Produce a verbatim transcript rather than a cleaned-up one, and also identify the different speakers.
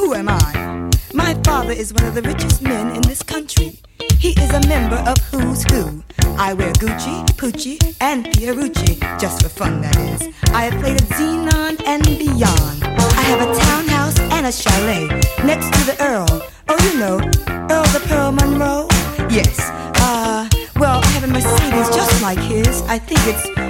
Speaker 1: who am I? My father is one of the richest men in this country. He is a member of Who's Who. I wear Gucci, Pucci, and Fiorucci, just for fun, that is. I have played at Xenon and beyond. I have a townhouse and a chalet next to the Earl. Oh, you know, Earl the Pearl Monroe? Yes. Uh, well, I have a Mercedes just like his. I think it's